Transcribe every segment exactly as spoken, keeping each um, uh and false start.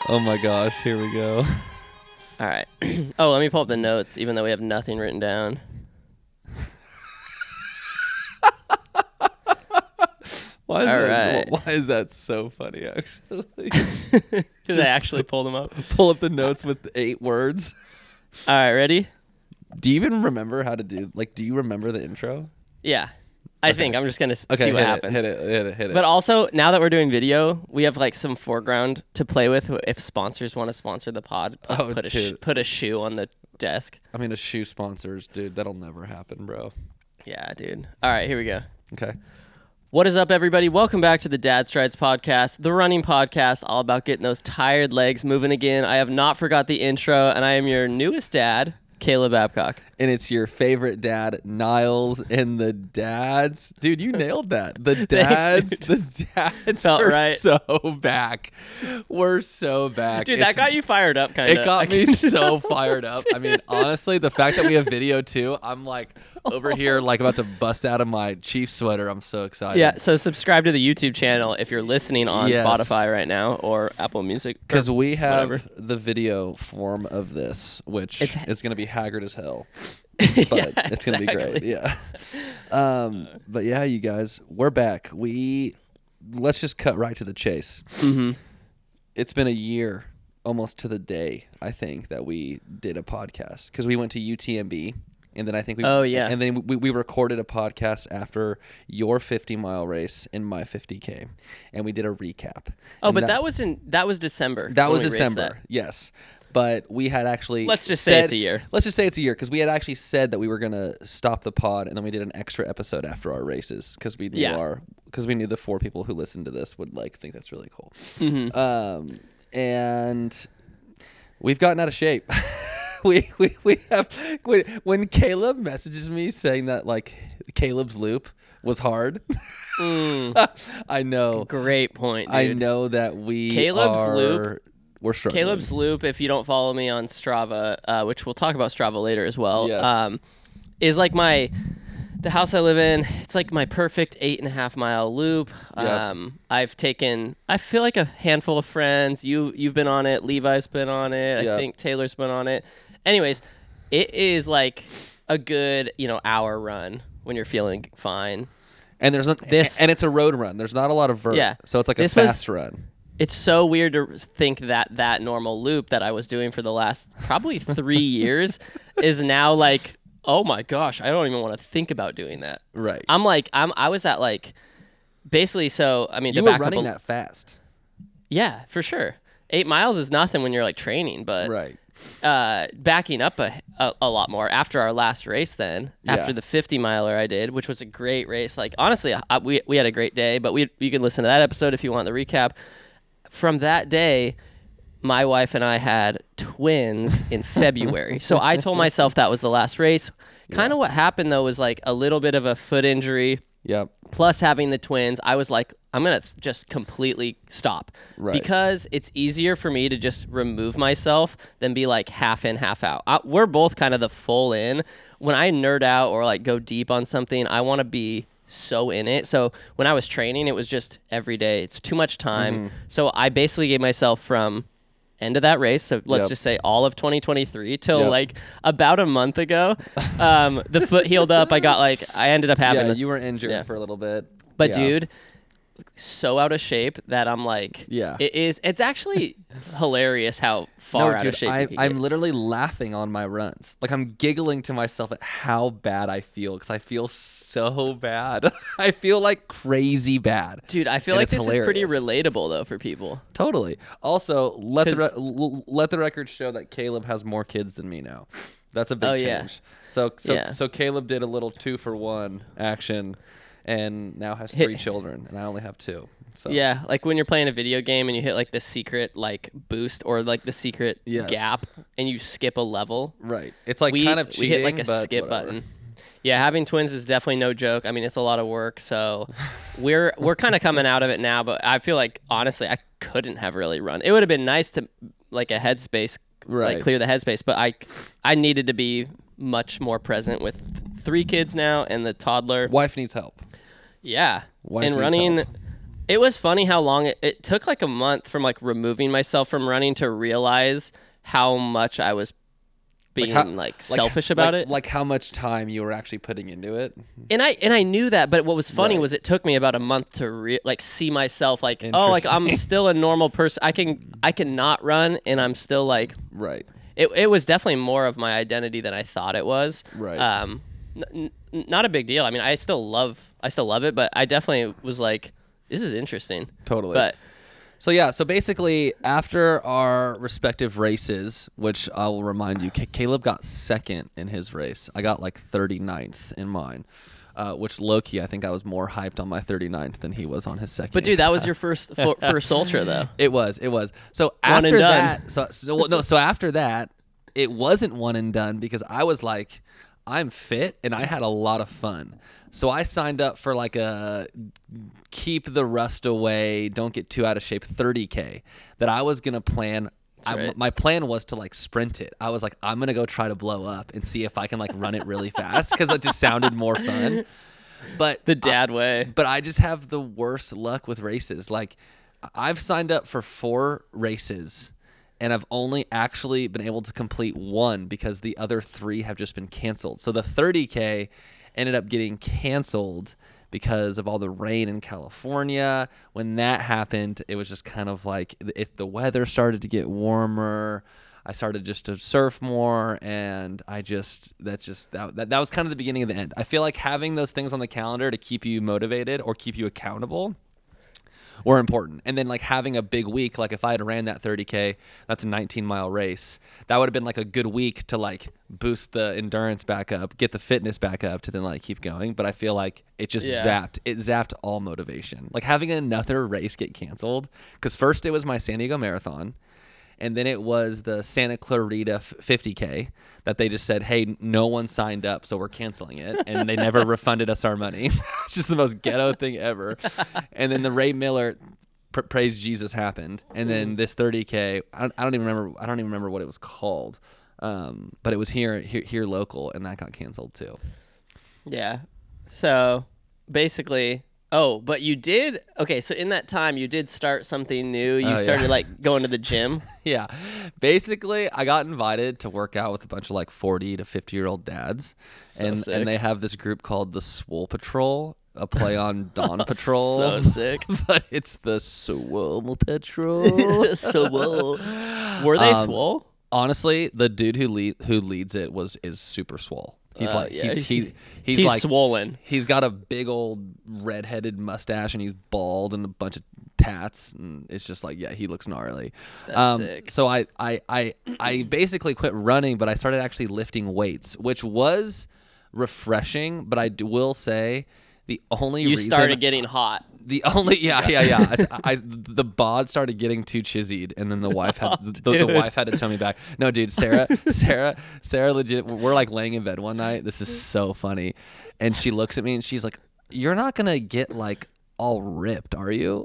Oh my gosh, here we go. All right. Oh, let me pull up the notes, even though we have nothing written down. Why is, All that, right. why is that so funny, actually? Because I actually pulled them up. Pull up the notes with eight words. All right, ready? Do you even remember how to do, like, do you remember the intro? Yeah. I Okay. think. I'm just going to Okay, see what hit happens. It, hit it, hit it, hit it. But also, now that we're doing video, we have like some foreground to play with if sponsors want to sponsor the pod. Put, Oh, put, a, sh- dude. put a shoe on the desk. I mean, a shoe sponsors, dude, that'll never happen, bro. Yeah, dude. All right, here we go. Okay. What is up, everybody? Welcome back to the Dad Strides podcast, the running podcast, all about getting those tired legs moving again. I have not forgot the intro, and I am your newest dad, Caleb Babcock. And it's your favorite dad, Niles, and the dads. Dude, you nailed that. The dads, Thanks, dude. the dads Felt are right. so back. We're so back. Dude, It's- that got you fired up, kind of. It got me so fired up. I mean, honestly, the fact that we have video too, I'm like over here, like about to bust out of my Chiefs sweater. I'm so excited. Yeah, so subscribe to the YouTube channel if you're listening on Yes. Spotify right now or Apple Music. or Because we have whatever. the video form of this, which It's- is going to be haggard as hell. Yeah, But it's going to be great. exactly. Yeah. Um, but yeah, you guys, we're back. We let's just cut right to the chase. Mm-hmm. It's been a year, almost to the day, I think, that we did a podcast because we went to U T M B, and then I think we Oh, yeah. and then we, we recorded a podcast after your fifty mile race and my fifty K, and we did a recap. Oh, And but that, was in that was December. that when was we raced December, that. yes. But we had actually Let's just say said- it's a year. Let's just say it's a year because we had actually said that we were gonna stop the pod, and then we did an extra episode after our races because we knew Yeah. our because we knew the four people who listened to this would like think that's really cool. Mm-hmm. Um, and we've gotten out of shape. we, we we have when, when Caleb messages me saying that like Caleb's loop was hard. Mm, I know. great point, dude. I know that we Caleb's are, loop- We're struggling. Caleb's Loop, if you don't follow me on Strava, uh, which we'll talk about Strava later as well, Yes. um, is like my, the house I live in, it's like my perfect eight and a half mile loop. Yep. Um, I've taken, I feel like a handful of friends. You, you've been on it. Levi's been on it. Yep. I think Taylor's been on it. Anyways, it is like a good, you know, hour run when you're feeling fine. And there's not This- and it's a road run. There's not a lot of vert. Yeah. So it's like a This was- fast run. It's so weird to think that that normal loop that I was doing for the last probably three years is now like, oh my gosh, I don't even want to think about doing that. Right. I'm like, I'm, I was at like, basically, so, I mean, you to were back running up a, that fast. Yeah, for sure. Eight miles is nothing when you're like training, but Right. uh, backing up a, a, a lot more after our last race then, after Yeah. the fifty miler I did, which was a great race. Like, honestly, I, we, we had a great day, but we you can listen to that episode if you want the recap. From that day, my wife and I had twins in February. So I told myself that was the last race. Kind of what happened, though, was like a little bit of a foot injury, Yep. plus having the twins. I was like, I'm going to just completely stop. Right. Because it's easier for me to just remove myself than be like half in, half out. I, we're both kind of the full in. When I nerd out or like go deep on something, I want to be so in it. So when I was training, it was just every day. It's too much time. Mm-hmm. So I basically gave myself from end of that race, so let's Yep. just say all of twenty twenty-three till Yep. like about a month ago, um, the foot healed up. I got like, I ended up having Yeah, this, you were injured yeah. for a little bit. But Yeah. dude, so out of shape that I'm like, Yeah. it is. It's actually hilarious how far no, out dude, of shape I, you can I'm get. literally laughing on my runs. Like I'm giggling to myself at how bad I feel because I feel so bad. I feel like crazy bad. Dude, I feel and like it's this is pretty hilarious. relatable though for people. Totally. Also, let the 'Cause- re- l- let the record show that Caleb has more kids than me now. That's a big Oh, change. yeah. So so Yeah. so Caleb did a little two for one action, and now has Hit- three children, and I only have two. So Yeah, like when you're playing a video game and you hit like the secret like boost or like the secret Yes. gap and you skip a level. right. It's like we, kind of we cheating, hit like a but skip whatever. button. Yeah, having twins is definitely no joke. I mean, it's a lot of work. So we're we're kind of coming out of it now, but I feel like honestly, I couldn't have really run. It would have been nice to like a headspace, Right. like clear the headspace, but I I needed to be much more present with three kids now and the toddler. Wife needs help. Yeah, Wife and needs running. help. It was funny how long it, it took like a month from like removing myself from running to realize how much I was being how- like, selfish about like, it. Like how much time you were actually putting into it. And I and I knew that, but what was funny Right. was it took me about a month to re- like see myself like, oh, like I'm Interesting. still a normal person. I can I can not run, and I'm still like, Right. it. It was definitely more of my identity than I thought it was. Right. Um, n- n- not a big deal. I mean, I still love I still love it, but I definitely was like, this is interesting. Totally. But So yeah, so basically after our respective races, which I will remind you, C- Caleb got second in his race. I got like thirty-ninth in mine, uh, which low-key, I think I was more hyped on my thirty-ninth than he was on his second. but dude, that was your first fo- first ultra though. It was, it was. So One and after done. that, so, so well, no, so after that, it wasn't one and done because I was like, I'm fit and I had a lot of fun. So I signed up for like a keep the rust away, don't get too out of shape thirty K that I was going to plan. I, right. My plan was to like sprint it. I was like, I'm going to go try to blow up and see if I can like run it really fast because it just sounded more fun. But The dad way. but I just have the worst luck with races. Like I've signed up for four races and I've only actually been able to complete one because the other three have just been canceled. So the thirty K ended up getting canceled because of all the rain in California. When that happened, it was just kind of like if the weather started to get warmer, I started just to surf more, and I just that just that, that that was kind of the beginning of the end. I feel like having those things on the calendar to keep you motivated or keep you accountable were important. And then like having a big week, like if I had ran that thirty K, that's a nineteen mile race, that would have been like a good week to like boost the endurance back up, get the fitness back up to then like keep going. But I feel like it just Yeah. zapped, it zapped all motivation. Like having another race get canceled, because first it was my San Diego Marathon, and then it was the Santa Clarita fifty K that they just said, hey, no one signed up, so we're canceling it. And they never refunded us our money. It's just the most ghetto thing ever. And then the Ray Miller pr- Praise Jesus happened. And then this thirty K, I don't, I don't even remember. I don't even remember what it was called. Um, but it was here, here, here local, and that got canceled too. Yeah. So basically, oh, but you did okay. So in that time, you did start something new. You Oh, yeah. started like going to the gym. Yeah. Basically, I got invited to work out with a bunch of like forty to fifty year old dads. So and sick. and they have this group called the Swole Patrol, a play on Dawn Patrol. So sick. But it's the Swole Patrol. Swole. Were they Um, swole? Honestly, the dude who lead who leads it was is super swole. He's Uh, like yeah. he's he, he's He's like swollen. he's got a big old redheaded mustache and he's bald and a bunch of tats, and it's just like, yeah, he looks gnarly. That's sick. So I, I I I basically quit running, but I started actually lifting weights, which was refreshing. But I d- will say the only You reason started getting hot. the only yeah yeah yeah I, I, the bod started getting too chiseled, and then the wife had the, the, the dude. wife had to tell me back. No, dude, Sarah Sarah Sarah legit. We're like laying in bed one night. This is so funny, and she looks at me and she's like, "You're not gonna get like all ripped, are you?"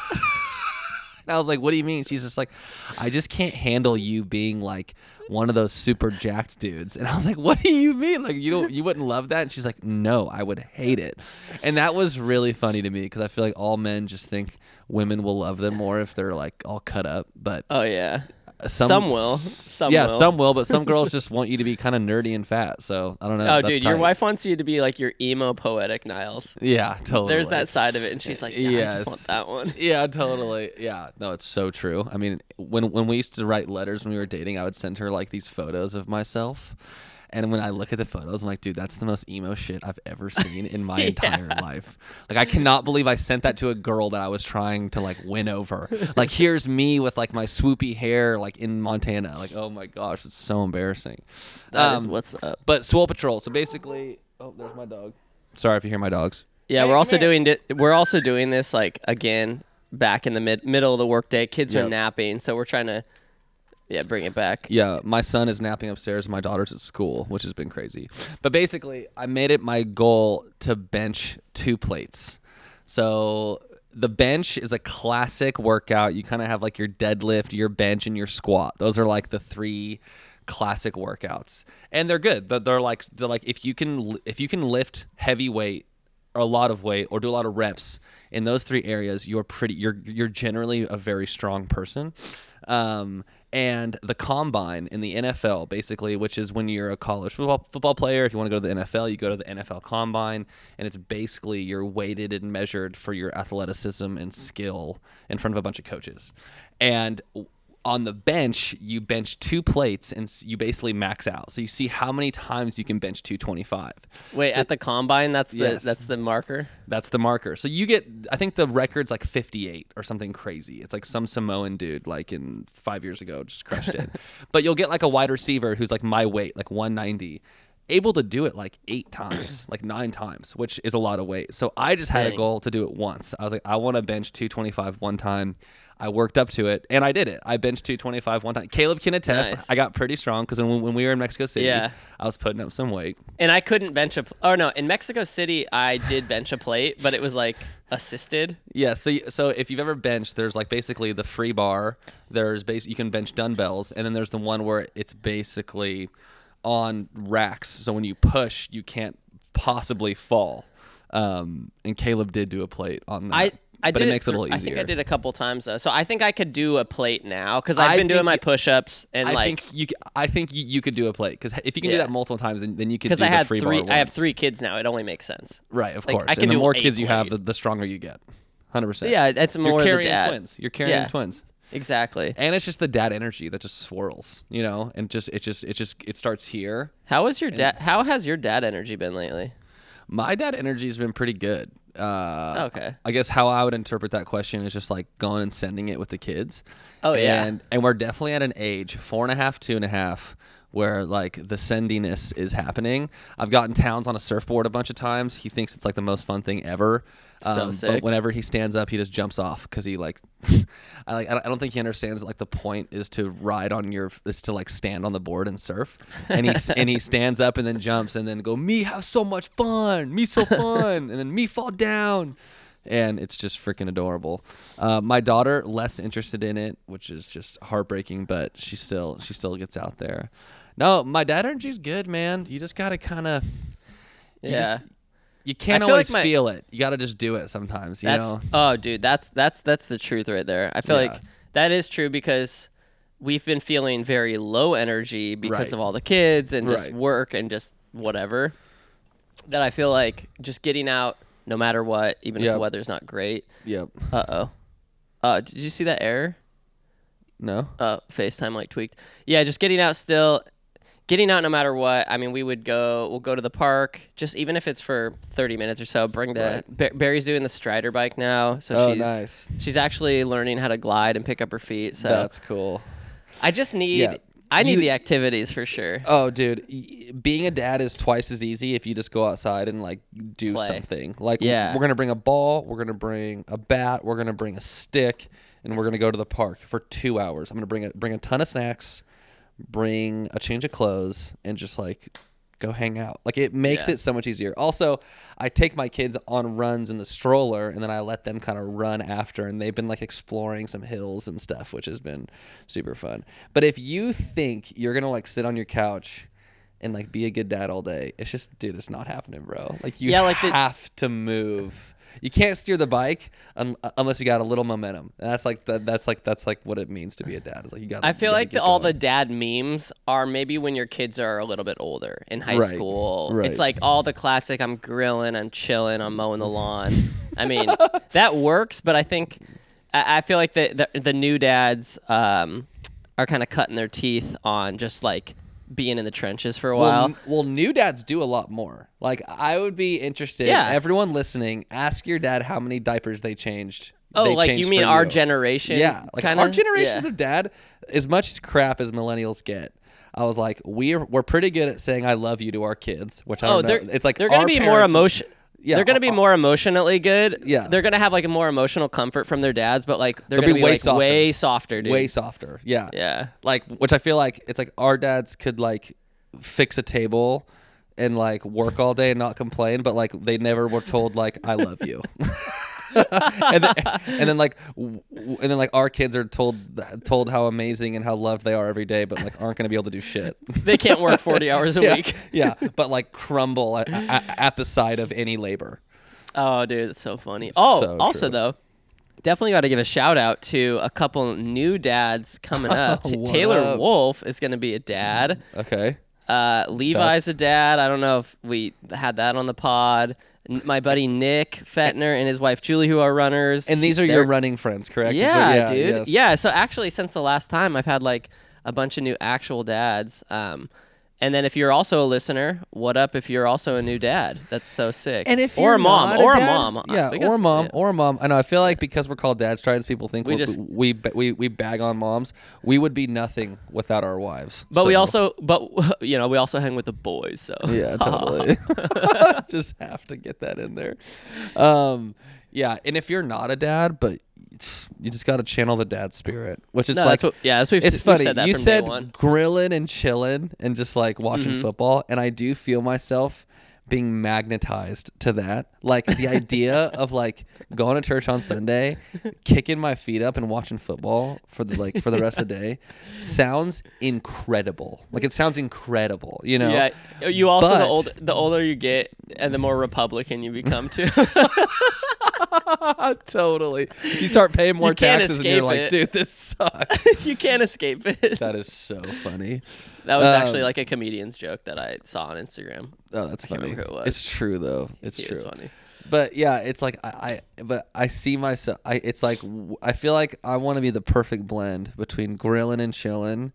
And I was like, "What do you mean?" She's just like, "I just can't handle you being like one of those super jacked dudes." And I was like, "What do you mean? Like you don't, you wouldn't love that?" And she's like, "No, I would hate it." And that was really funny to me because I feel like all men just think women will love them more if they're like all cut up, but Oh yeah. some, Some will. Some yeah, will. some will, but some girls just want you to be kind of nerdy and fat. So I don't know. Oh, That's dude, your tight. wife wants you to be like your emo poetic Niles. Yeah, totally. There's that side of it, and she's like, yeah, I Yes. just want that one. Yeah, totally. Yeah, no, it's so true. I mean, when when we used to write letters when we were dating, I would send her like these photos of myself. And when I look at the photos, I'm like, dude, that's the most emo shit I've ever seen in my Yeah. entire life. Like, I cannot believe I sent that to a girl that I was trying to like win over. Like, here's me with like my swoopy hair, like in Montana. Like, oh my gosh, it's so embarrassing. That is Um, what's up. But Swole Patrol. So basically, oh, there's my dog. Sorry if you hear my dogs. Yeah, Hey, we're come also here. doing di- we're also doing this like again back in the mid middle of the workday. Kids are Yep. napping, so we're trying to yeah bring it back. Yeah, my son is napping upstairs and my daughter's at school, which has been crazy. But basically, I made it my goal to bench two plates. So the bench is a classic workout. You kind of have like your deadlift, your bench, and your squat. Those are like the three classic workouts, and they're good. But they're like they're like if you can if you can lift heavy weight a lot of weight or do a lot of reps in those three areas, you're pretty you're you're generally a very strong person. Um, and the combine in the N F L, basically, which is when you're a college football football player, if you want to go to the N F L, you go to the N F L combine, and it's basically you're weighted and measured for your athleticism and skill in front of a bunch of coaches. And on the bench, you bench two plates and you basically max out. So you see how many times you can bench two twenty-five. Wait, so at the combine, that's the yes. that's the marker? That's the marker. So you get, I think the record's like fifty-eight or something crazy. It's like some Samoan dude like in five years ago just crushed it. But you'll get like a wide receiver who's like my weight, like one ninety, able to do it like eight times, like nine times, which is a lot of weight. So I just had Dang. a goal to do it once. I was like, I want to bench two twenty-five one time. I worked up to it, and I did it. I benched two twenty-five one time. Caleb can attest. Nice. I got pretty strong because when, when we were in Mexico City, Yeah. I was putting up some weight. And I couldn't bench a. Pl- oh no, in Mexico City I did bench a plate, but it was like assisted. Yeah, so you- so if you've ever benched, there's like basically the free bar. There's base you can bench dumbbells, and then there's the one where it's basically on racks. So when you push, you can't possibly fall. Um, and Caleb did do a plate on that. I I but did it makes it a thr- little I easier. think I did a couple times though, so I think I could do a plate now because I've I been doing think my you- push-ups and I like think you. c- I think you, you could do a plate because if you can do Yeah. that multiple times, then, then you could do because I the had free three. bar I have once. three kids now. It only makes sense. Right, of Like, course. I can and the do more eight kids you have, plate. the, the stronger you get. Hundred percent. Yeah, it's more You're the carrying dad. twins. You're carrying Yeah. twins. Exactly. And it's just the dad energy that just swirls, you know, and just it just it just it starts here. How was your dad? How has your dad energy been lately? My dad energy has been pretty good. Uh, Okay. I guess how I would interpret that question is just like going and sending it with the kids. Oh, yeah. And and we're definitely at an age four and a half, two and a half, where like the sendiness is happening. I've gotten Towns on a surfboard a bunch of times. He thinks it's like the most fun thing ever. So Um, sick. But whenever he stands up, he just jumps off because he like, I like I don't think he understands that, like the point is to ride on your is to like stand on the board and surf, and he and he stands up and then jumps and then go me have so much fun, me so fun, and then me fall down. And it's just freaking adorable. Uh, my daughter less interested in it, which is just heartbreaking, but she still she still gets out there. No, my dad energy's good, man. You just gotta kind of Yeah. you can't I feel always like my- feel it. You gotta just do it sometimes. You That's know. oh, dude, that's that's that's the truth right there. I feel Yeah. like that is true because we've been feeling very low energy because Right. of all the kids and just Right. work and just whatever. That I feel like just getting out, no matter what, even if Yep. the weather's not great. Yep. Uh oh. Uh, did you see that error? No. Uh, FaceTime like tweaked. Yeah, just getting out still. Getting out no matter what. I mean, we would go. We'll go to the park, just even if it's for thirty minutes or so. Bring the Right. Ba- Barry's doing the Strider bike now, so Oh, she's nice. she's actually learning how to glide and pick up her feet. So That's cool. I just need. Yeah. I need You- the activities for sure. Oh, dude, y- being a dad is twice as easy if you just go outside and like do Play. something. Like, Yeah. we're gonna bring a ball, we're gonna bring a bat, we're gonna bring a stick, and we're gonna go to the park for two hours. I'm gonna bring a bring a ton of snacks, bring a change of clothes, and just like go hang out. Like, it makes Yeah. it so much easier. Also, I take my kids on runs in the stroller, and then I let them kind of run after, and they've been like exploring some hills and stuff, which has been super fun. But if you think you're gonna like sit on your couch and like be a good dad all day, it's just, dude, it's not happening, bro. Like, you Yeah, like the- have to move. You can't steer the bike un- unless you got a little momentum. And that's like the, that's like that's like what it means to be a dad. It's like you got. I feel like the, all the dad memes are maybe when your kids are a little bit older in high Right. school. Right. It's like all the classic. I'm grilling. I'm chilling. I'm mowing the lawn. I mean, that works, but I think I, I feel like the the, the new dads um, are kind of cutting their teeth on just like being in the trenches for a Well, while. n- well, new dads do a lot more. Like, I would be interested. Yeah. Everyone listening, ask your dad how many diapers they changed. oh, they like changed you mean for our you. generation? Yeah, like kinda? our generations Yeah. of dad, as much crap as millennials get. I was like, we're we're pretty good at saying "I love you" to our kids, which I Oh, don't know. they're It's like they're gonna our be more parents- emotion. Yeah, they're gonna be uh, more emotionally good. Yeah. they're gonna have like a more emotional comfort from their dads, but like they're They'll gonna be be, way like softer. way softer, dude. way softer. Yeah, Yeah. like, which I feel like it's like our dads could like fix a table and like work all day and not complain, but like they never were told like "I love you." and, then, and then like w- w- and then like our kids are told told how amazing and how loved they are every day, but like aren't going to be able to do shit. They can't work forty hours a yeah, week. yeah, but like crumble at, at, at the side of any labor. Oh, dude, that's so funny. Oh, So also true. though, definitely got to give a shout out to a couple new dads coming up. T- What Taylor up? Wolf is going to be a dad. Okay. Uh, Levi's a dad. I don't know if we had that on the pod. N- My buddy Nick Fettner and his wife Julie, who are runners. And these are They're- your running friends, correct? These Yeah, are- yeah dude. yes. Yeah. So actually, since the last time, I've had like a bunch of new actual dads. Um, and then if you're also a listener, what up if you're also a new dad? That's so sick. And if or you're a mom, not or a dad, mom, yeah, I or guess- a mom, yeah. or a mom. I know. I feel like because we're called dad strides, people think We we just- we we we we bag on moms. We would be nothing without our wives. But we So- also, but you know, we also hang with the boys. So yeah, totally. Just have to get that in there. Um, yeah, and if you're not a dad, but you just got to channel the dad spirit, which is No, like that's what, yeah, that's what we've, it's we've funny. said that You from said day one. grilling and chilling and just like watching Mm-hmm. football, and I do feel myself being magnetized to that. Like the idea of like going to church on Sunday, kicking my feet up and watching football for the like for the rest of the day sounds incredible. Like it sounds incredible, you know? Yeah, you also the But- old the older you get and the more Republican you become too. Totally. You start paying more You can't taxes and you're escape like, it. dude, this sucks. You can't escape it. That is so funny. That was Um, actually like a comedian's joke that I saw on Instagram. Oh, that's funny. remember who it was. It's true though. It's He true. was funny. But yeah, it's like I, I but I see myself. I it's like w- I feel like I want to be the perfect blend between grilling and chilling,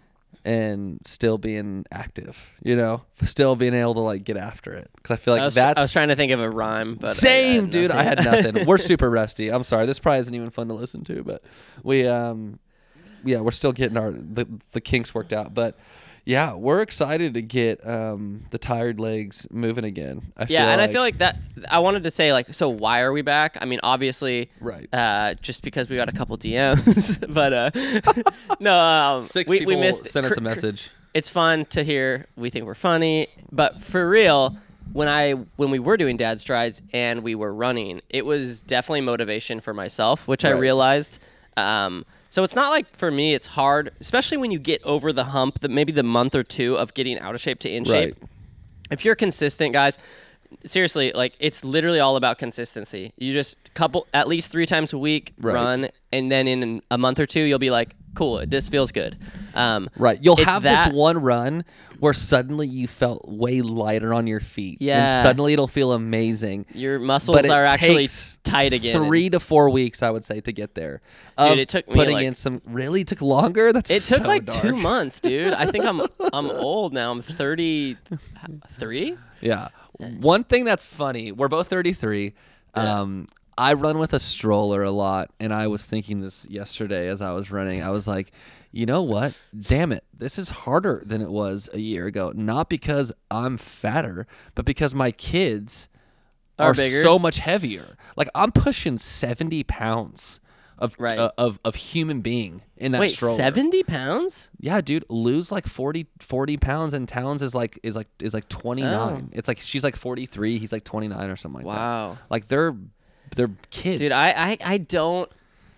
and still being active. You know, still being able to like get after it. Because I feel like I was, that's I was trying to think of a rhyme, but I- I same, had dude. I nothing. had nothing. We're super rusty. I'm sorry. This probably isn't even fun to listen to, but we um yeah, we're still getting our the, the kinks worked out. But yeah, we're excited to get um the tired legs moving again. I Yeah, feel and like, I feel like that. I wanted to say like, so why are we back? I mean, obviously, Right. Uh, just because we got a couple D Ms, but uh, no, um, six we, people we missed. sent us a cr- cr- message. It's fun to hear. We think we're funny, but for real, when I when we were doing Dad Strides and we were running, it was definitely motivation for myself, which I Right. realized. Um, so it's not like for me, it's hard, especially when you get over the hump, that maybe the month or two of getting out of shape to in shape. Right. If you're consistent, guys, seriously, like it's literally all about consistency. You just couple at least three times a week Right. run, and then in a month or two, you'll be like, cool, this feels good. Um, Right. You'll it's have that- this one run where suddenly you felt way lighter on your feet. Yeah. And suddenly it'll feel amazing. Your muscles But it are actually takes tight again. Three to four weeks, I would say, to get there. Of it took me, putting like- in some. Really took longer. That's It took so like dark. two months, dude. I think I'm I'm old now. I'm thirty-three. Yeah. One thing that's funny, we're both thirty-three. Yeah. Um, I run with a stroller a lot, and I was thinking this yesterday as I was running. I was like, you know what? Damn it. This is harder than it was a year ago. Not because I'm fatter, but because my kids Are are, bigger? so much heavier. Like I'm pushing seventy pounds of Right. uh, of of human being in that Wait, stroller. seventy pounds? Yeah, dude, lose like forty, forty pounds, and Towns is like is like is like twenty-nine. Oh. It's like she's like forty-three, he's like twenty-nine or something like Wow. that. Like they're they're kids. Dude, I, I, I don't.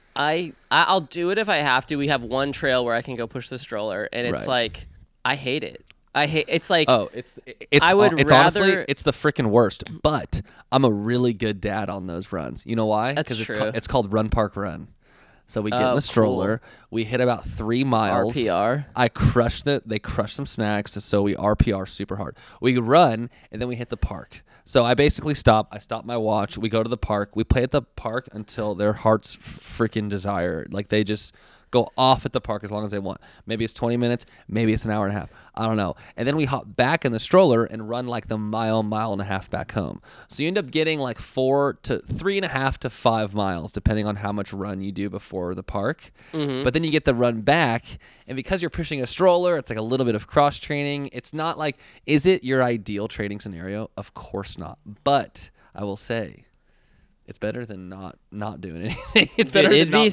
I, I I'll do it if I have to. We have one trail where I can go push the stroller, and it's Right. like I hate it. I hate. It's like Oh, it's it's I would it's honestly rather- it's the freaking worst. But I'm a really good dad on those runs. You know why? That's it's true. called, it's called Run Park Run. So we get Oh, in the stroller, we hit about three miles. R P R. I crushed it. They crushed some snacks, so we R P R super hard. We run, and then we hit the park. So I basically stop. I stop my watch. We go to the park. We play at the park until their heart's freaking desire. Like they just go off at the park as long as they want. Maybe it's twenty minutes. Maybe it's an hour and a half. I don't know. And then we hop back in the stroller and run like the mile, mile and a half back home. So you end up getting like four to three and a half to five miles, depending on how much run you do before the park. Mm-hmm. But then you get the run back. And because you're pushing a stroller, it's like a little bit of cross training. It's not like, is it your ideal training scenario? Of course not. But I will say, it's better than not not doing anything. It's better Dude, than it'd not be s- running.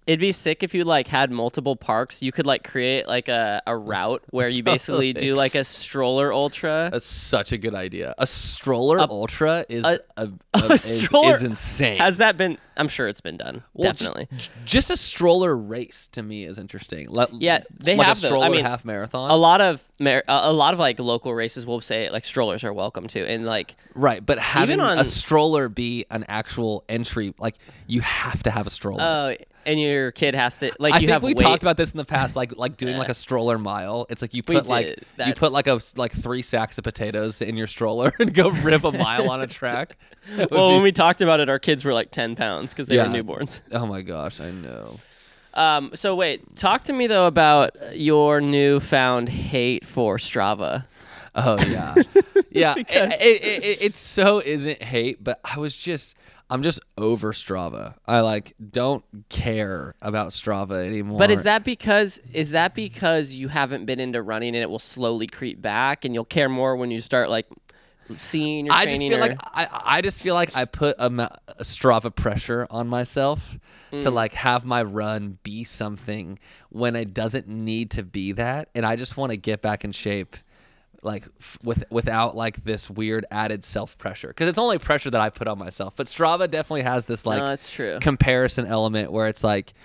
It'd be sick if you like had multiple parks. You could like create like a, a route where you basically do like a stroller ultra. That's such a good idea. A stroller A- ultra is a- a, a a- is, stroller- is insane. Has that been? I'm sure it's been done. Well, just- Definitely. j- Just, a stroller race to me is interesting. Like, Yeah, they like have a those. I stroller mean, half marathon. a lot of mar- a a lot of like local races will say like strollers are welcome to, and like Right, but having on- a stroller be an actual entry, like you have to have a stroller. oh, and your kid has to like I you think have we weight. talked about this in the past, like like doing like a stroller mile. It's like you We put like did. you That's- put like a like three sacks of potatoes in your stroller and go rip a mile on a track. That would Well, be when we s- talked about it, our kids were like ten pounds because they Yeah. were newborns. oh my gosh, I know. Um, so wait, talk to me though about your newfound hate for Strava. Oh yeah, yeah. it, Because- it, it, it, it so isn't hate, but I was just I'm just over Strava. I like don't care about Strava anymore. But is that because is that because you haven't been into running and it will slowly creep back and you'll care more when you start like seeing your I just training? feel or- like I, I just feel like I put a, ma- a Strava pressure on myself to Mm. like have my run be something when it doesn't need to be that, and I just want to get back in shape, like f- with without like this weird added self pressure, because it's only pressure that I put on myself. But Strava definitely has this like no, that's true. comparison element where it's like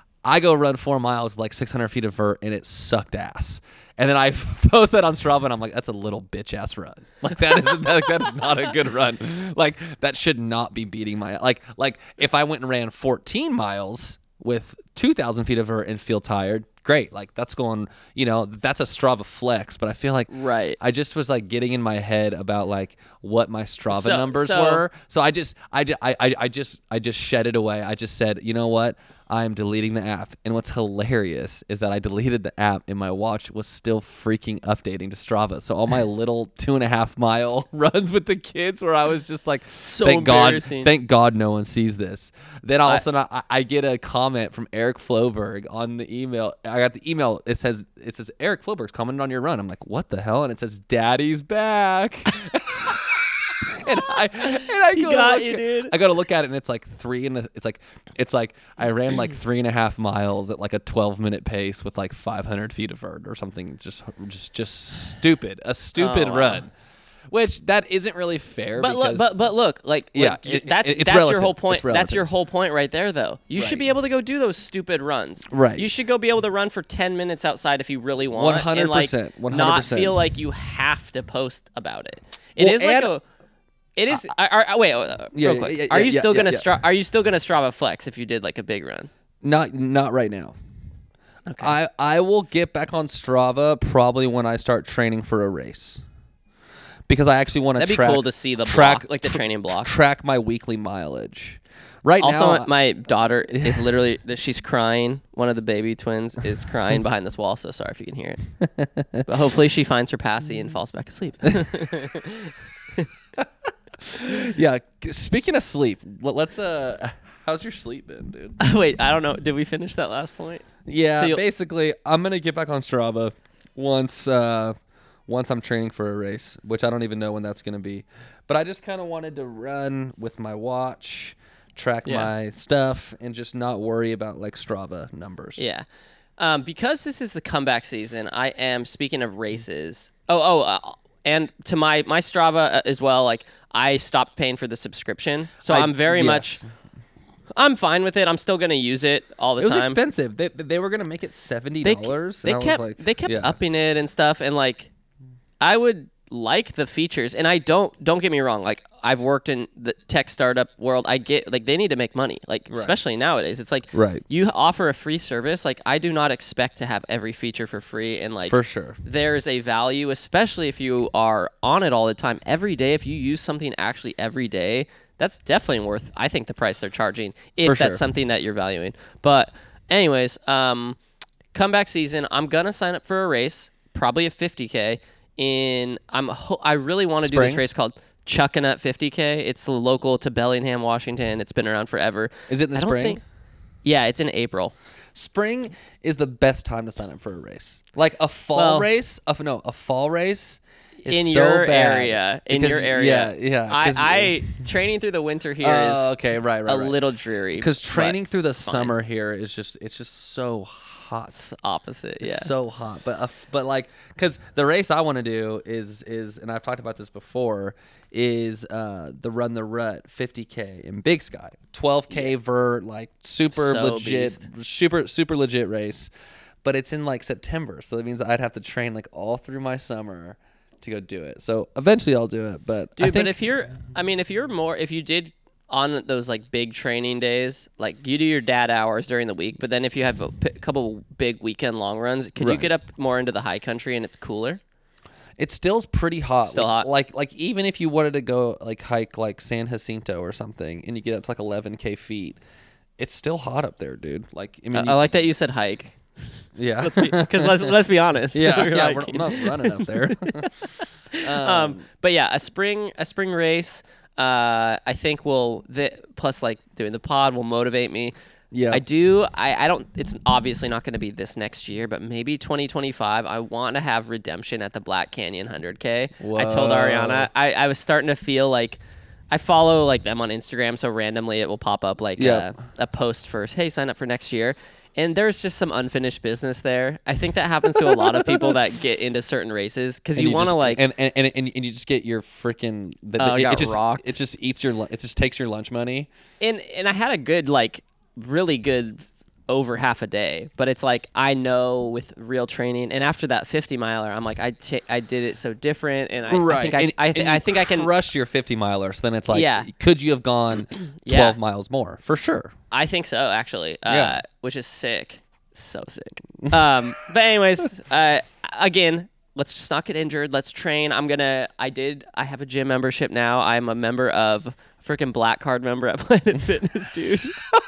I go run four miles like six hundred feet of vert and it sucked ass. And then I post that on Strava and I'm like, that's a little bitch ass run. Like that is like, that is not a good run. Like that should not be beating my like like if I went and ran fourteen miles with two thousand feet of vert and feel tired, great. Like that's going, you know, that's a Strava flex. But I feel like Right. I just was like getting in my head about like what my Strava So- numbers so- were. So I just I, ju- I, I, I just I just shed it away. I just said, you know what? I'm deleting the app. And what's hilarious is that I deleted the app and my watch was still freaking updating to Strava. So all my little two and a half mile runs with the kids where I was just like, So thank God, embarrassing. thank God no one sees this. Then all of I- a sudden I, I get a comment from Eric Floberg on the email. I got the email. It says, it says Eric Floberg's commented on your run. I'm like, what the hell? And it says, Daddy's back. and I and I He go got to look you, at, dude. I go to look at it and it's like three and a, it's like it's like I ran like three and a half miles at like a twelve minute pace with like five hundred feet of vert or something. Just just just stupid, a stupid Oh, wow. run. Which that isn't really fair. But look, because, but but look, like Yeah, like, it- that's it- it's that's your relative. whole point. It's That's your relative. whole point right there, though. You should Right. be able to go do those stupid runs. Right. You should go be able to run for ten minutes outside if you really want. one hundred and, like, percent, one hundred Not percent. feel like you have to post about it. It Well, is like and- a. It is. are, are, wait, uh, Yeah, real yeah, quick. yeah, are yeah, you yeah, still yeah, gonna yeah. Stra- Are you still gonna Strava flex if you did like a big run? not not right now. Okay. I I will get back on Strava probably when I start training for a race. Because I actually want to That'd be track cool to see the track block, like the tr- training block. track my weekly mileage. Right Also, now, my daughter is literally that she's crying. One of the baby twins is crying behind this wall. So sorry if you can hear it. But hopefully she finds her passy and falls back asleep. yeah. Speaking of sleep, let- let's uh, how's your sleep been, dude? Wait, I don't know. Did we finish that last point? Yeah, So you'll- basically, I'm gonna get back on Strava once uh, once I'm training for a race, which I don't even know when that's gonna be. But I just kind of wanted to run with my watch, track Yeah. my stuff, and just not worry about like Strava numbers. Yeah. Um, because this is the comeback season, I am speaking of races. Oh, oh, uh, and to my my Strava uh, as well. Like I stopped paying for the subscription, so I- I'm very yes. much. I'm fine with it. I'm still gonna use it all the It was time. expensive. They they were gonna make it seventy They, dollars. they kept like, they kept yeah. upping it and stuff, and like I would like the features, and I don't don't get me wrong. Like I've worked in the tech startup world. I get like they need to make money, like Right. especially nowadays. It's like Right. you offer a free service. Like I do not expect to have every feature for free, and like for sure. there's a value, especially if you are on it all the time, every day. If you use something actually every day, that's definitely worth, I think, the price they're charging, if For that's sure. something that you're valuing. But anyways, um, comeback season, I'm gonna sign up for a race, probably a fifty K. In I'm ho- I really want to do this Spring? race called Chuckanut fifty K. It's local to Bellingham, Washington. It's been around forever. Is it in the I don't spring? think- yeah, it's in April. Spring is the best time to sign up for a race. Like a fall Well, race, of no, a fall race is in so your bad area, in because- your area, Yeah, yeah. I, 'cause- I training through the winter here is Oh, okay, right, right, a right. little dreary Because training but through the fine. summer here is just it's just so hot. It's the opposite. It's Yeah. so hot. But uh, but like because the race I want to do is is and I've talked about this before is uh, the Run the Rut fifty K in Big Sky, twelve K vert, like super So legit, beast. super super legit race. But it's in like September, so that means I'd have to train like all through my summer to go do it. So eventually I'll do it. But Dude, I think but if you're, I mean, if you're more, if you did on those like big training days, like you do your dad hours during the week, but then if you have a p- couple big weekend long runs, could you Right. get up more into the high country and it's cooler? it still's pretty hot. Still like, hot. Like like even if you wanted to go like hike like San Jacinto or something, and you get up to like eleven K feet, it's still hot up there, dude. Like I mean, I, you- I like that you said hike. yeah, Because let's, let's be honest. yeah, We're yeah. We're, hiking. I'm not running up there. Um, but yeah, a spring a spring race. Uh, I think will the plus like doing the pod will motivate me. Yeah. I do. I, I don't. It's obviously not going to be this next year, but maybe twenty twenty-five. I want to have redemption at the Black Canyon one hundred K. I told Whoa. Ariana. I, I was starting to feel like I follow like them on Instagram, so randomly it will pop up like Yep. a, a post for hey, sign up for next year. And there's just some unfinished business there. I think that happens to a lot of people that get into certain races because And you, want to just- like and and, and and and you just get your freaking the, Oh, it, got it just rocked. it just eats your lu- it just takes your lunch money. and and I had a good like really good over half a day, but it's like I know with real training and after that fifty miler I'm like I ta- I did it so different and I, I think I and, I, and th- you I think I can crushed your fifty miler. So then it's like, Yeah. could you have gone Yeah. twelve miles more for sure? I think so actually uh, Yeah. which is sick, so sick. um but anyways, uh again, let's just not get injured, let's train. I'm gonna I did I have a gym membership now. I'm a member of freaking black card member at Planet Fitness, dude.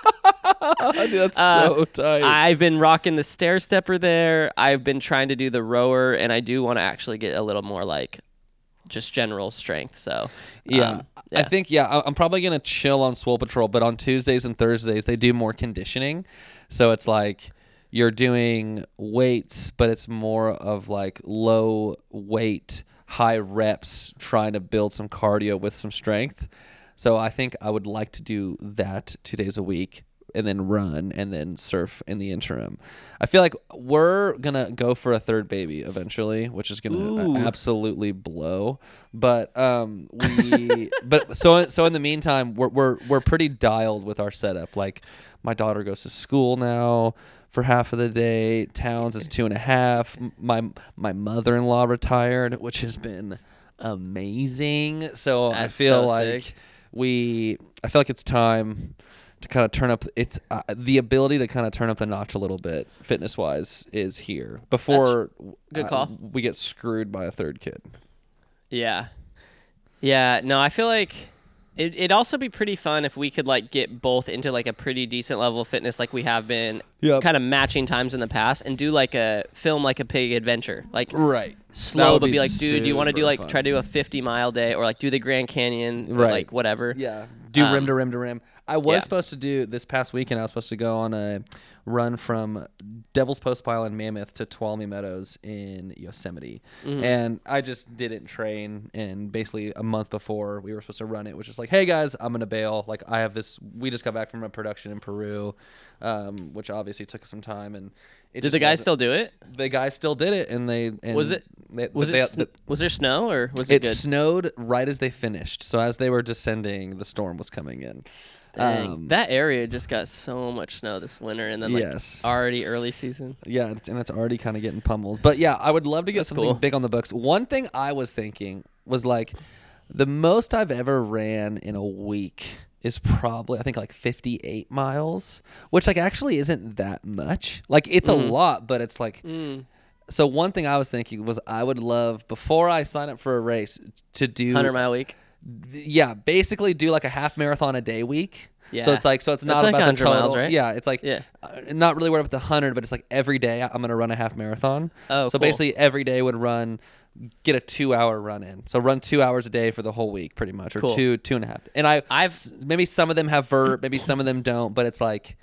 Dude, that's Uh, so tight. I've been rocking the stair stepper there. I've been trying to do the rower, and I do want to actually get a little more like just general strength. So Yeah. um, I yeah. think, yeah, I- I'm probably going to chill on Swole Patrol, but on Tuesdays and Thursdays, they do more conditioning. So it's like you're doing weights, but it's more of like low weight, high reps, trying to build some cardio with some strength. So I think I would like to do that two days a week and then run and then surf in the interim. I feel like we're going to go for a third baby eventually, which is going Ooh. to absolutely blow. But um we but so so in the meantime, we're we're we're pretty dialed with our setup. Like my daughter goes to school now for half of the day. Towns is two and a half. M- My my mother-in-law retired, which has been amazing. So I That's feel so like sick. we I feel like it's time to kind of turn up it's uh, the ability to kind of turn up the notch a little bit fitness wise is here before good uh, call. we get screwed by a third kid. yeah, yeah. No, I feel like it, it'd also be pretty fun if we could like get both into like a pretty decent level of fitness, like we have been, Yep. kind of matching times in the past, and do like a film like a pig adventure, like Right. slow, but be like, dude, do you want to do super like fun. try to do a fifty mile day or like do the Grand Canyon, or, Right. like whatever. Yeah. Do Um, rim to rim to rim. I was yeah. supposed to do this past weekend. I was supposed to go on a run from Devil's Postpile in Mammoth to Tuolumne Meadows in Yosemite, Mm-hmm. and I just didn't train. And basically, a month before we were supposed to run it, which is like, hey guys, I'm gonna bail. Like I have this. We just got back from a production in Peru, um, which obviously took some time. And it Did just the guys wasn't- still do it? The guys still did it, and they and Was it- They, Was they, it sn- was there snow or was it, it good? snowed right as they finished. So as they were descending, the storm was coming in. Dang. Um, that area just got so much snow this winter, and then like Yes. already early season. Yeah, it's- and it's already kind of getting pummeled. But yeah, I would love to get That's something cool. big on the books. One thing I was thinking was like the most I've ever ran in a week is probably I think like fifty-eight miles, which like actually isn't that much. Like it's Mhm. a lot, but it's like Mm. so one thing I was thinking was I would love before I sign up for a race to do Hundred mile week. yeah, basically do like a half marathon a day week. So Yeah. it's like so it's That's not like about the one hundred total. miles, right? Yeah, it's like Yeah. uh, not really worried about the hundred, but it's like every day I'm gonna run a half marathon. Oh, so cool. basically every day would run, get a two hour run in. So run two hours a day for the whole week, pretty much, or Cool. two two and a half. And I I've- s- maybe some of them have vert, maybe some of them don't, but it's like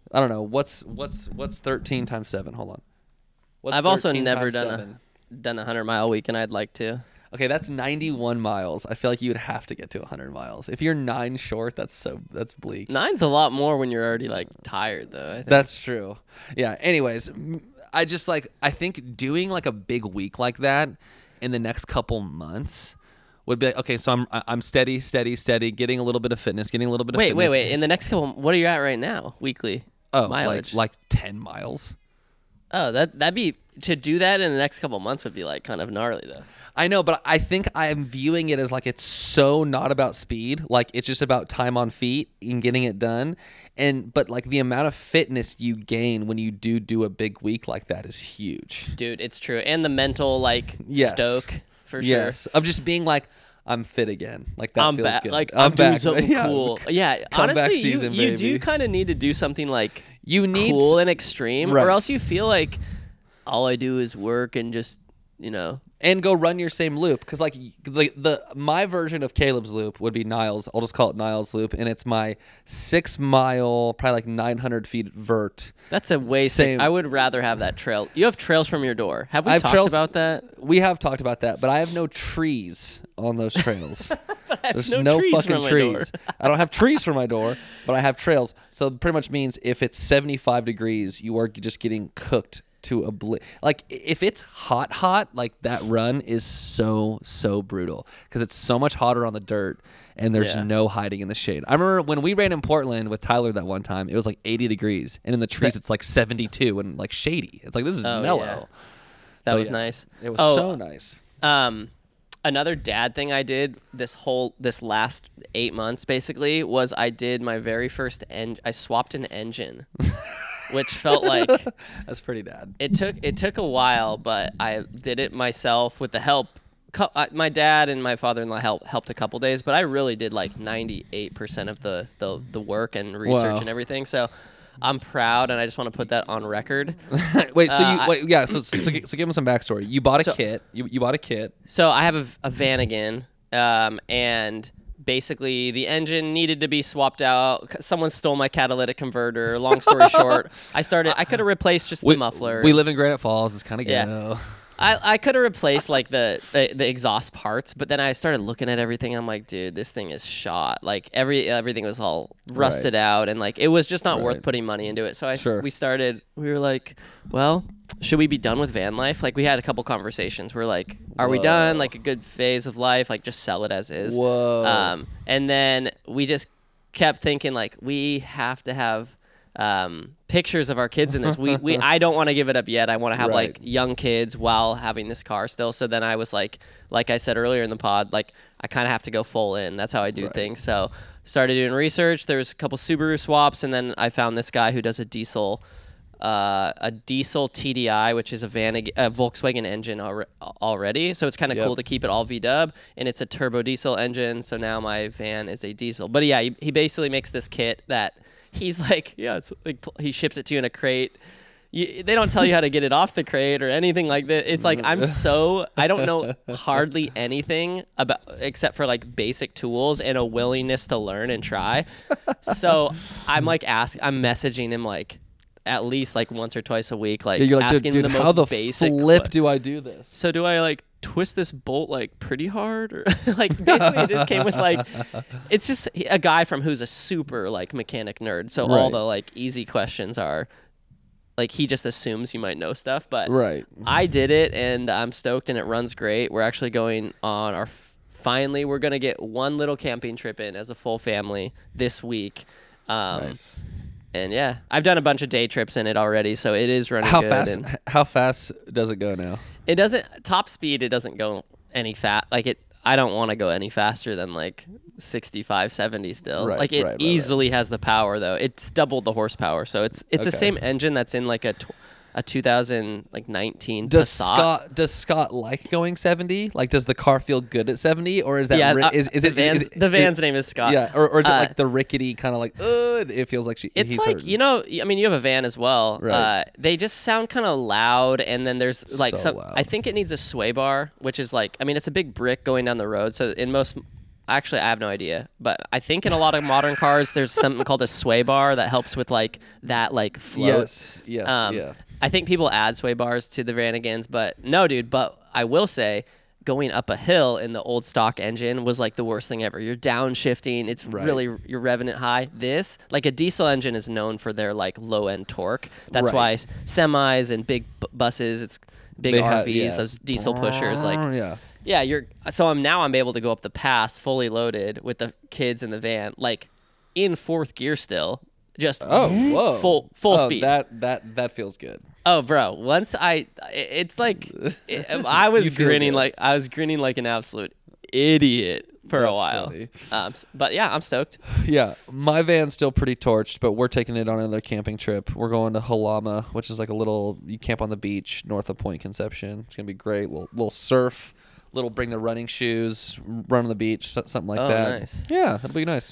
I don't know. What's what's what's thirteen times seven? Hold on. What's I've also thirteen never times done seven? a done a hundred mile week, and I'd like to. Okay, that's ninety-one miles. I feel like you would have to get to one hundred miles. If you're nine short, that's so that's bleak. Nine's a lot more when you're already like tired, though. I think. That's true. Yeah. Anyways, m- I just like I think doing like a big week like that in the next couple months would be like, okay. So I'm I- I'm steady, steady, steady, getting a little bit of fitness, getting a little bit of Wait, fitness. wait, wait. In the next couple, what are you at right now, weekly? Oh, mileage. like like ten miles. Oh, that that'd be to do that in the next couple months would be like kind of gnarly, though. I know, but I think I'm viewing it as like it's so not about speed. Like it's just about time on feet and getting it done. And but like the amount of fitness you gain when you do do a big week like that is huge. Dude, it's true, and the mental like Yes. stoke for sure. Yes, of just being like I'm fit again. Like that I'm feels back. good. Like I'm, doing back. something Yeah. cool. Yeah, Comeback honestly, season, you, you do baby. kind of need to do something like You need cool and extreme, Right. or else you feel like all I do is work and just you know. and go run your same loop because like the the my version of Caleb's loop would be Niles. I'll just call it Niles loop, and it's my six mile, probably like nine hundred feet vert. That's a way. Same. Sick. I would rather have that trail. You have trails from your door. Have we I have talked trails- about that? We have talked about that, but I have no trees on those trails. I have There's no no, trees fucking from my trees. door. I don't have trees for my door, but I have trails. So it pretty much means if it's seventy-five degrees, you are just getting cooked to a bli- like if it's hot hot, like that run is so so brutal because it's so much hotter on the dirt and there's Yeah. no hiding in the shade. I remember when we ran in Portland with Tyler that one time, it was like eighty degrees, and in the trees it's like seventy-two and like shady. It's like this is Oh, mellow. yeah. That So, was yeah, nice. It was Oh, so nice. Um, another dad thing I did this whole this last eight months basically was I did my very first en- I swapped an engine, which felt like That's pretty dad. it took it took a while, but I did it myself with the help. Co- uh, my dad and my father-in-law helped helped a couple days, but I really did like ninety-eight percent of the, the the work and research Wow. and everything. So I'm proud, and I just want to put that on record. Wait, so Uh, you I- wait, yeah, so, so so gi- so give them some backstory. You bought a So- kit. You you bought a kit. So I have a, a Vanagon, um, and basically the engine needed to be swapped out. C- Someone stole my catalytic converter. Long story short, I started. I could have replaced just We, the muffler. we live in Granite Falls. It's kind of Yeah. ghetto. I, I could have replaced like the, the the exhaust parts, but then I started looking at everything. I'm like, dude, this thing is shot. Like every everything was all rusted out, and like it was just not worth Right. putting money into it. So I Sure. we started. We were like, well, should we be done with van life? Like we had a couple conversations. We're like, are we done? Whoa. Like a good phase of life? Like just sell it as is. Whoa. Um, and then we just kept thinking like we have to have um, pictures of our kids in this. We, we I don't want to give it up yet. I want to have Right. like young kids while having this car still. So then I was like, like I said earlier in the pod, like I kind of have to go full in. That's how I do Right. things. So started doing research. There was a couple Subaru swaps, and then I found this guy who does a diesel. Uh, a diesel T D I, which is a, Van- a Volkswagen engine alre- already. So it's kind of Yep. cool to keep it all V-dub, and it's a turbo diesel engine. So now my van is a diesel. But yeah, he, he basically makes this kit that he's like, yeah, it's like pl- he ships it to you in a crate. You, they don't tell you how to get it off the crate or anything like that. It's like I'm so I don't know hardly anything about except for like basic tools and a willingness to learn and try. So I'm like ask I'm messaging him like at least like once or twice a week, like Yeah, you're like, asking dude, him dude, the how most the basic. flip que- do I do this? so do I like twist this bolt like pretty hard or like basically it just came with like it's just a guy from who's a super like mechanic nerd. So all Right. the like easy questions are like he just assumes you might know stuff, but Right. I did it and I'm stoked and it runs great. We're actually going on our f- finally we're gonna get one little camping trip in as a full family this week. Um, Nice. And yeah, I've done a bunch of day trips in it already, so it is running How good. fast? And How fast does it go now? it doesn't top speed. It doesn't go any fat. Like it, I don't want to go any faster than like sixty-five, seventy still. Right, like it right, right, easily has the power though. It's doubled the horsepower, so it's it's the Okay. same engine that's in like a tw- a two thousand like nineteen Does Passat. Scott does Scott like going seventy? Like, does the car feel good at seventy, or is that yeah, ri- uh, is, is the it van's, is it- the van's is- name is Scott. Yeah, or, or is it Uh, like the rickety kind of like? Uh, it feels like she. It's he's like hurting. you know, I mean, you have a van as well. Right. Uh, they just sound kind of loud, and then there's like So some. loud. I think it needs a sway bar, which is like, I mean, it's a big brick going down the road. So in most, Actually, I have no idea, but I think in a lot of modern cars, there's something called a sway bar that helps with like that like float. Yes, yes, Um, yeah. I think people add sway bars to the Vanagons, but no, dude. But I will say, going up a hill in the old stock engine was like the worst thing ever. You're downshifting. It's Right. really you're revving it high. This, like a diesel engine, is known for their like low end torque. That's Right. why semis and big b- buses, it's big They R have- Vs, yeah. those diesel pushers, like. yeah. Yeah, you're so I'm now I'm able to go up the pass fully loaded with the kids in the van, like in fourth gear still, just Oh, whoa. full full oh, speed. That that that feels good. Oh, bro, once I, it's like it, I was You feel grinning good. like I was grinning like an absolute idiot for a That's while. funny. Um, s- but yeah, I'm stoked. Yeah, my van's still pretty torched, but we're taking it on another camping trip. We're going to Halama, which is like a little you camp on the beach north of Point Conception. It's gonna be great. Little little surf, little bring the running shoes, run on the beach, so- something like Oh, that. nice. Yeah, that'll be nice.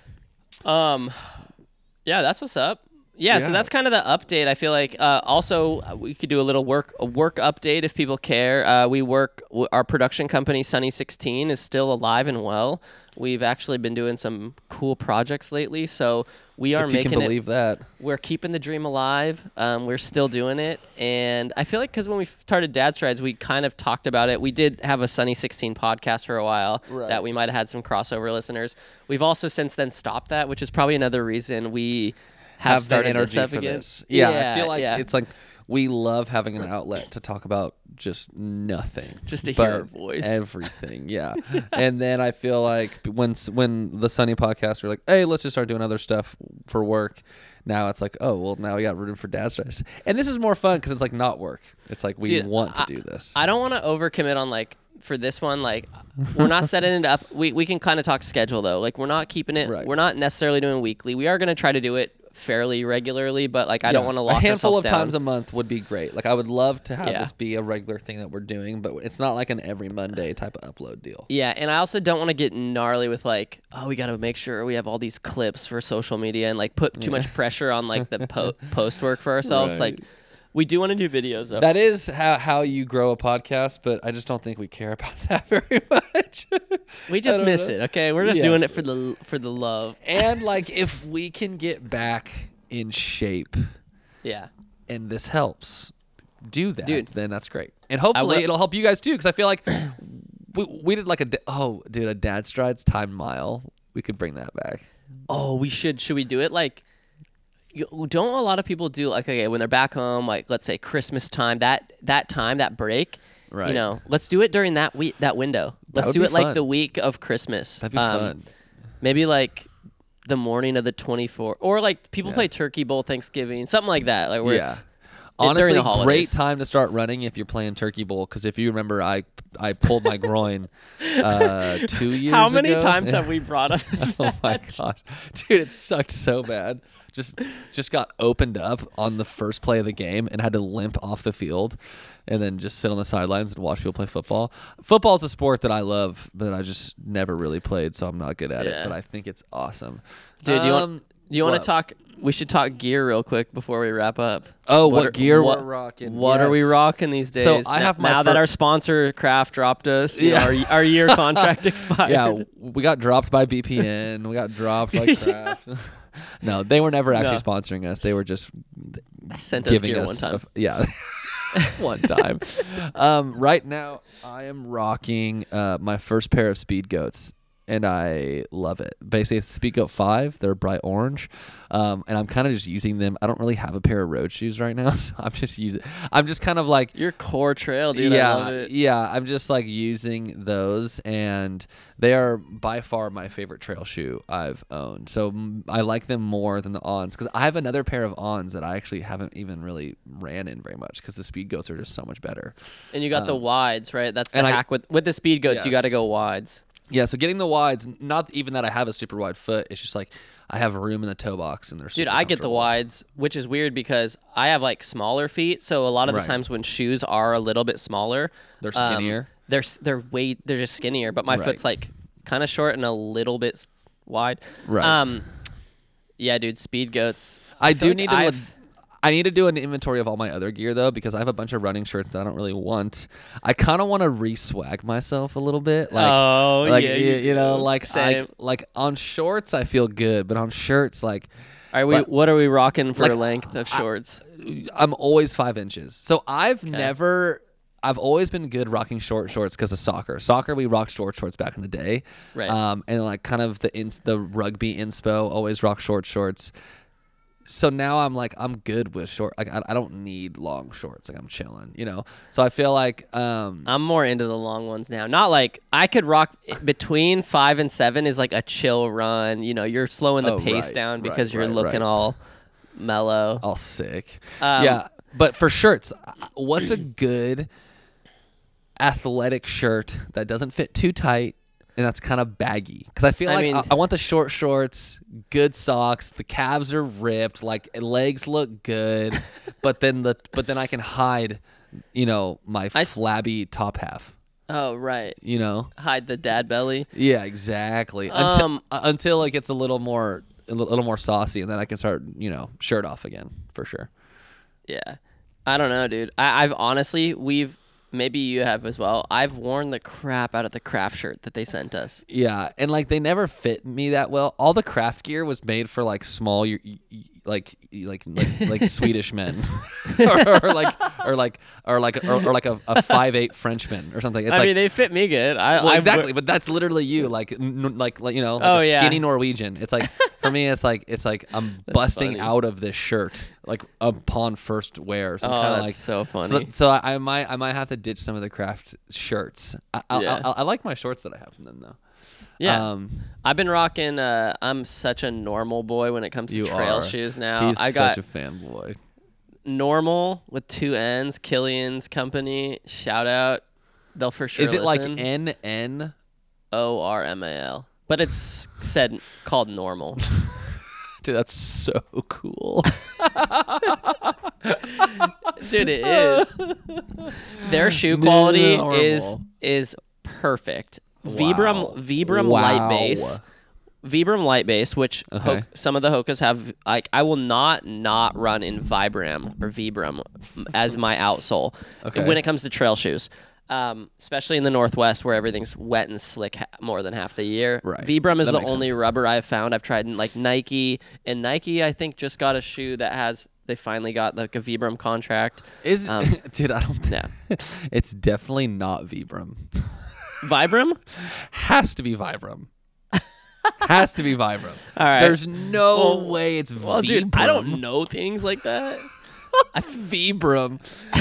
Um, yeah, that's what's up. Yeah, so Yeah. that's kind of the update. I feel like uh, also uh, we could do a little work a work update if people care. Uh, we work w- our production company Sunny sixteen is still alive and well. We've actually been doing some cool projects lately, so we are If you making can it. believe that. We're keeping the dream alive. Um, we're still doing it, and I feel like because when we started Dad Strides, we kind of talked about it. We did have a Sunny sixteen podcast for a while Right. that we might have had some crossover listeners. We've also since then stopped that, which is probably another reason we have, Have the started energy this up for again. this. Yeah, yeah, I feel like yeah. it's like we love having an outlet to talk about just nothing, Just to but hear our voice. everything. Yeah, and then I feel like when when the Sunny podcast we're like, hey, let's just start doing other stuff for work. Now it's like, oh well, now we got room for Dad Stress, and this is more fun because it's like not work. It's like we Dude, want to I- do this. I don't want to overcommit on like for this one. Like we're not setting it up. We we can kind of talk schedule though. Like we're not keeping it. Right. We're not necessarily doing weekly. We are gonna try to do it fairly regularly, but like I Yeah, don't want to lock a handful ourselves of down. times a month would be great. Like I would love to have Yeah. this be a regular thing that we're doing, but it's not like an every Monday type of upload deal. Yeah, and I also don't want to get gnarly with like, oh, we got to make sure we have all these clips for social media and like put too much pressure on like the po- post work for ourselves. Right. Like, we do want to do videos though. That is how, how you grow a podcast, but I just don't think we care about that very much. we just I don't miss know. it. Okay, we're just doing Yes. it for the for the love. And like if we can get back in shape Yeah. and this helps do that, Dude. then that's great. And hopefully will- it'll help you guys too, because I feel like we, we did like a da- oh dude a Dad Strides time mile. We could bring that back. Oh, we should. Should we do it like? You, don't a lot of people do like okay when they're back home, like let's say Christmas time, that that time that break. Right. You know, let's do it during that week that window. Let's would do be it like fun. the week of Christmas. That'd be Um, fun. Maybe like the morning of the twenty-fourth, or like people Yeah. play Turkey Bowl Thanksgiving, something like that. Like where Yeah. it's Honestly, during the holidays. great time to start running if you're playing Turkey Bowl. Because if you remember, I I pulled my groin uh, two years. How many ago. times have we brought up? Oh my gosh, dude, it sucked so bad. Just just got opened up on the first play of the game and had to limp off the field, and then just sit on the sidelines and watch people play football. Football is a sport that I love, but I just never really played, so I'm not good at Yeah. it. But I think it's awesome. Dude, do you Um, want do you want what? to talk? We should talk gear real quick before we wrap up. Oh, what, are- gear what, we're rocking? What are we Yes. rocking these days? So I Now- have my now that fir- our sponsor Kraft dropped us. You Yeah. know, our, our year contract expired. Yeah, we got dropped by B P N. We got dropped by Kraft. No, they were never actually No. sponsoring us. They were just Sent us giving gear us one time. a f- yeah, one time. Um, right now, I am rocking uh, my first pair of Speed Goats, and I love it. Basically, it's Speed Goat five. They're bright orange, um, and I'm kind of just using them. I don't really have a pair of road shoes right now, so I'm just using. I'm just kind of like Your core trail, dude. yeah, I love it. yeah. I'm just like using those, and they are by far my favorite trail shoe I've owned. So mm, I like them more than the Ons because I have another pair of Ons that I actually haven't even really ran in very much because the Speed Goats are just so much better. And you got the wides, right? That's the Um, and I- hack with with the speed goats. You Yes. got to go wides. Yeah, so getting the wides, not even that I have a super wide foot. It's just like I have room in the toe box, and they're Dude, super I get the comfortable. wides, which is weird because I have like smaller feet. So a lot of the Right. times when shoes are a little bit smaller, They're um, skinnier. they're s- they're way they're just skinnier. But my Right. foot's like kind of short and a little bit s- wide. Right. Um, yeah, dude, speed goats. I feel do like need to. I've- Look, I need to do an inventory of all my other gear though, because I have a bunch of running shirts that I don't really want. I kind of want to re-swag myself a little bit, like, oh like yeah, you, you, you know, do. like, Same. like, like on shorts I feel good, but on shirts, like, Are we? but- what are we rocking for like, length of shorts? I'm always five inches. So I've Okay. never, I've always been good rocking short shorts because of soccer. Soccer, we rocked short shorts back in the day. Right. Um, and like kind of the ins, the rugby inspo always rock short shorts. So now I'm like, I'm good with short. Like I, I don't need long shorts. Like I'm chilling, you know? So I feel like, um, I'm more into the long ones now. Not like I could rock between five and seven is like a chill run. You know, you're slowing the Oh, pace right, down right, because you're right, looking right. all mellow. all sick. Um, yeah. But for shirts, what's a good athletic shirt that doesn't fit too tight and that's kind of baggy? Because I feel I like mean- I, I want the short shorts, good socks, the calves are ripped, like legs look good, but then the but then I can hide, you know, my I- flabby top half. Oh right, You know? hide the dad belly. Yeah, exactly. Until Um, uh, until it gets a little more a li- little more saucy, and then I can start, you know, shirt off again for sure. Yeah, I don't know, dude. I, I've honestly, we've maybe you have as well. I've worn the crap out of the craft shirt that they sent us. Yeah, and like they never fit me that well. All the craft gear was made for like small, y- y- like like like, like Swedish men, or, or like or like or like or, or like a, a five eight Frenchman or something. It's I like mean, they fit me good. I well, I- exactly, but that's literally you, like n- like like you know, like Oh, a yeah. skinny Norwegian. It's like for me, it's like it's like I'm busting funny. out of this shirt like upon first wear. So I'm Oh, kind of that's like so funny. So, so I, I might I might have to ditch some of the craft shirts. I, I, Yeah. I, I like my shorts that I have from them though. Yeah, Um, I've been rocking. Uh, I'm such a normal boy when it comes to You trail are. shoes now. He's I got such a fanboy. normal with two N's. Killian's company. Shout out. They'll for sure. Is it like listen. N N? O R M A L? But it's said called normal. Dude, that's so cool. Dude, it is. Their shoe quality Normal. is is perfect. Wow. Vibram Vibram Wow. light base. Vibram light base, which Okay. Ho- some of the Hokas have. Like, I will not not run in Vibram or Vibram as my outsole Okay. when it comes to trail shoes. Um, especially in the Northwest where everything's wet and slick ha- more than half the year. Right. Vibram is That the makes only sense. rubber I've found. I've tried like Nike, and Nike I think just got a shoe that has. They finally got like a Vibram contract. Is Um, dude, I don't. Yeah. It's definitely not Vibram. Vibram? Has to be Vibram. Has to be Vibram. All right. There's no Well- way it's Well, Vibram. dude, I don't know things like that. Vibram.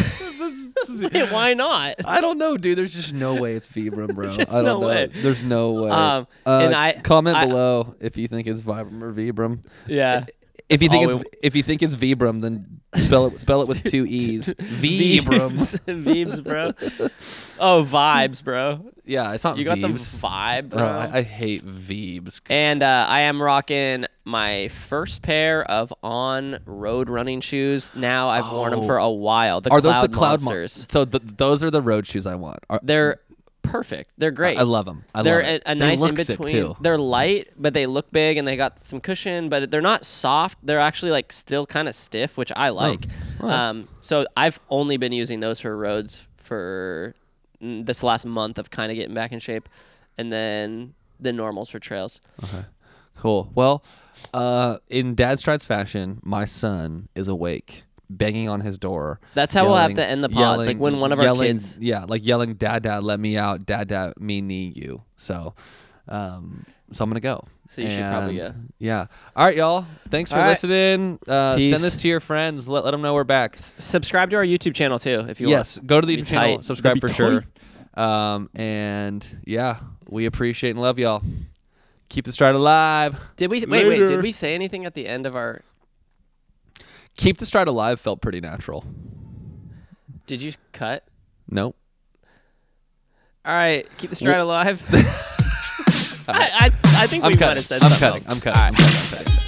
Wait, why not? I don't know, dude. There's just no way it's Vibram, bro. Just I don't no know. way. There's no way. Um, uh, and I- comment I- below if you think it's Vibram or Vibram. Yeah. If you think all it's we- if you think it's Vibram, then spell it spell it with two e's. Vibram. Vibes, bro. Oh, vibes, bro. Yeah, it's not You got the Vibes. vibe, bro. Uh, I, I hate Vibes. And uh, I am rocking my first pair of on-road running shoes. Now I've worn them Oh. for a while. The Are Cloud those the Cloud Mon- Monsters. So th- those are the road shoes I want. Are, They're perfect. They're great. I love them. I they're love it. a, a They nice look in sick, between. too. They're light, but they look big, and they got some cushion. But they're not soft. They're actually like still kind of stiff, which I like. Oh. Um, so I've only been using those for roads for mm, this last month of kind of getting back in shape, and then the normals for trails. Cool. Well, uh, in Dad Strides fashion, my son is awake, banging on his door. That's how we'll have yelling- to end the pods. Like yelling- when one of our yelling- kids. yeah, like yelling, "Dad, Dad, let me out! Dad, Dad, me need you." So, um, so I'm gonna go. So you should probably And, go. Yeah. All right, y'all. Thanks for All right. listening. Uh, Peace. send this to your friends. Let let them know we're back. Subscribe to our YouTube channel too, if you Yes, go to the Be YouTube channel, tight. subscribe Be for tight. sure. Um, and yeah, we appreciate and love y'all. Keep the stride alive. want. Did we wait? Wait. Later. Did we say anything at the end of our? Keep the stride alive felt pretty natural. Did you cut? Nope. All right, keep the stride alive. I, I I think I'm we might cutting. have said I'm something cutting. else. I'm cutting. All I'm right. cutting. I'm cutting.